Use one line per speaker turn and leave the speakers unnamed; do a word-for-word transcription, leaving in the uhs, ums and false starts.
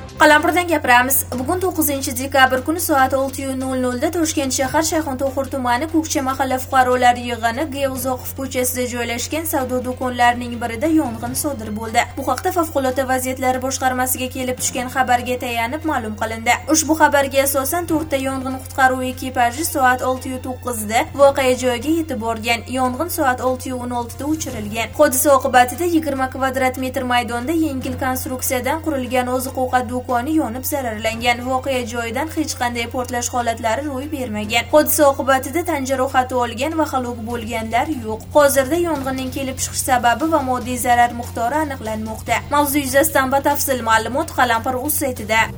Qalampirdan gapiramiz. Bugun to'qqizinchi dekabr kuni soat olti nol nol da Toshkent shahar Shayxontohur tumani Ko'kcha mahalla fuqarolar yig'ini G. Uzoqov ko'chasida joylashgan savdo do'konlarining birida yong'in sodir bo'ldi. Bu haqda Favqulodda vaziyatlar boshqarmasiga kelib tushgan xabarga tayanib ma'lum qilindi. Ushbu xabarga asosan to'rtta yong'in qutqaruv ekipaji soat olti to'qqiz da voqea joyiga yetib borgan. Yong'in soat olti o'n olti da o'chirilgan. Hodisa oqibatida yigirma kvadrat metr maydonda yengil konstruksiyadan qurilgan oziq-ovqat do'koni yonib zararlangan. Voqea joyidan hech qanday portlash holatlari ro'y bermagan. Hodisa oqibatida tan jarohati olgan va halok bo'lganlar yo'q. Hozirda yong'inning kelib chiqish sababi va moddiy zarar miqdori aniqlanmoqda. Mavzu yuzasidan batafsil ma'lumot Qalampir.uz saytida.